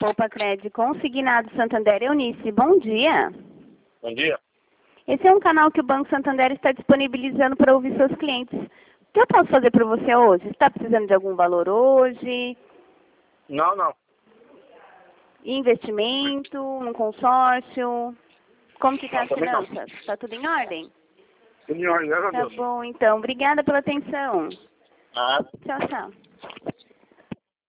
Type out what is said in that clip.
Poupa Cred Consignado Santander. Eunice, bom dia. Bom dia. Esse é um canal que o Banco Santander está disponibilizando para ouvir seus clientes. O que eu posso fazer para você hoje? Você está precisando de algum valor hoje? Não. Investimento, um consórcio? Como que está as Também não. finanças? Está tudo em ordem? Tudo em ordem, graças a Tá Deus. bom, então. Obrigada pela atenção. Ah, Tchau, tchau.